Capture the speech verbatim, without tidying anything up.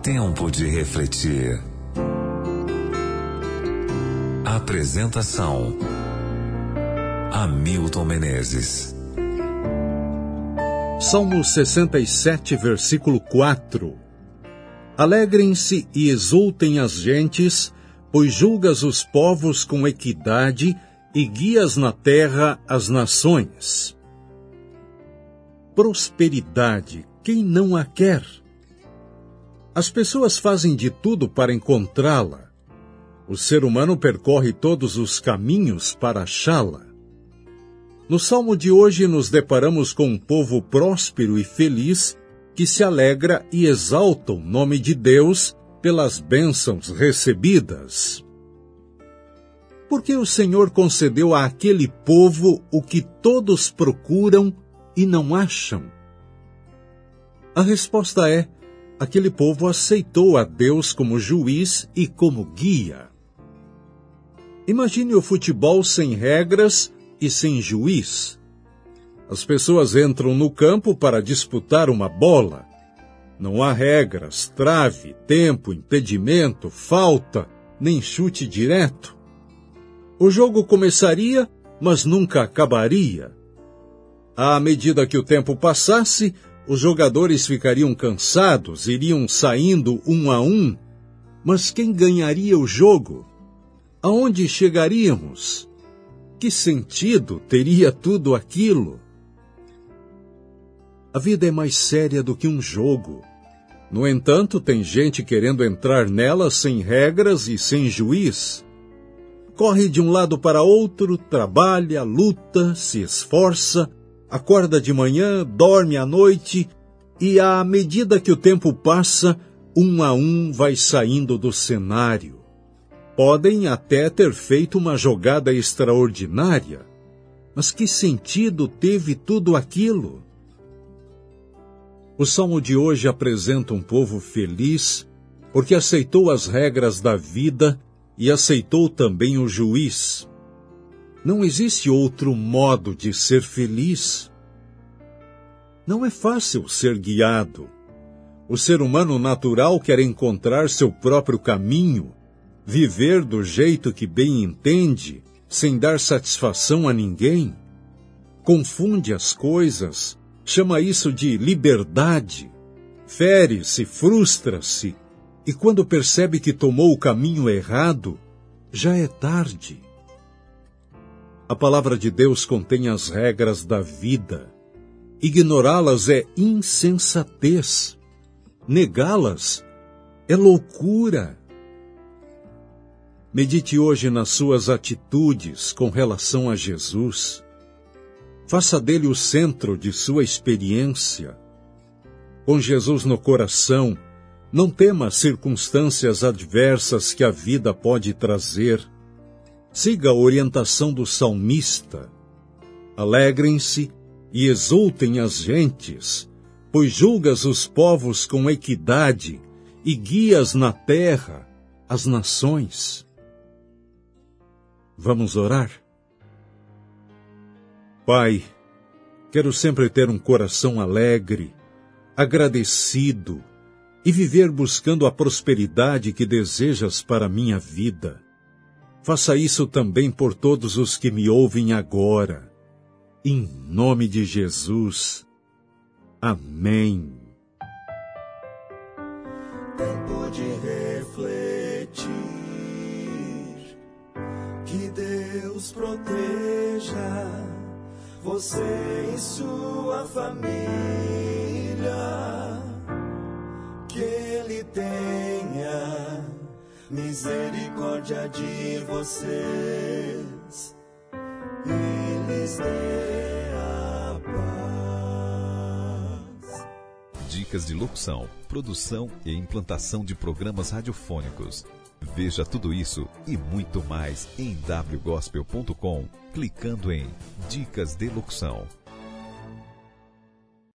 Tempo de refletir. Apresentação: Hamilton Menezes. Salmo sessenta e sete, versículo quatro. Alegrem-se e exultem as gentes, pois julgas os povos com equidade e guias na terra as nações. Prosperidade, quem não a quer? As pessoas fazem de tudo para encontrá-la. O ser humano percorre todos os caminhos para achá-la. No Salmo de hoje nos deparamos com um povo próspero e feliz que se alegra e exalta o nome de Deus pelas bênçãos recebidas. Porque o Senhor concedeu àquele povo o que todos procuram e não acham? A resposta é: aquele povo aceitou a Deus como juiz e como guia. Imagine o futebol sem regras e sem juiz. As pessoas entram no campo para disputar uma bola. Não há regras, trave, tempo, impedimento, falta, nem chute direto. O jogo começaria, mas nunca acabaria. À medida que o tempo passasse, os jogadores ficariam cansados, iriam saindo um a um. Mas quem ganharia o jogo? Aonde chegaríamos? Que sentido teria tudo aquilo? A vida é mais séria do que um jogo. No entanto, tem gente querendo entrar nela sem regras e sem juiz. Corre de um lado para outro, trabalha, luta, se esforça, acorda de manhã, dorme à noite, e à medida que o tempo passa, um a um vai saindo do cenário. Podem até ter feito uma jogada extraordinária, mas que sentido teve tudo aquilo? O Salmo de hoje apresenta um povo feliz, porque aceitou as regras da vida e aceitou também o juiz. Não existe outro modo de ser feliz. Não é fácil ser guiado. O ser humano natural quer encontrar seu próprio caminho, viver do jeito que bem entende, sem dar satisfação a ninguém. Confunde as coisas, chama isso de liberdade, fere-se, frustra-se, e quando percebe que tomou o caminho errado, já é tarde. A palavra de Deus contém as regras da vida. Ignorá-las é insensatez. Negá-las é loucura. Medite hoje nas suas atitudes com relação a Jesus. Faça dele o centro de sua experiência. Com Jesus no coração, não tema as circunstâncias adversas que a vida pode trazer. Siga a orientação do salmista. Alegrem-se e exultem as gentes, pois julgas os povos com equidade e guias na terra as nações. Vamos orar? Pai, quero sempre ter um coração alegre, agradecido e viver buscando a prosperidade que desejas para a minha vida. Faça isso também por todos os que me ouvem agora. Em nome de Jesus. Amém. Tempo de refletir. Que Deus proteja você e sua família. Que Ele tenha misericórdia de vocês e lhes dê a paz. Dicas de locução, produção e implantação de programas radiofônicos. Veja tudo isso e muito mais em w gospel ponto com, clicando em Dicas de Locução.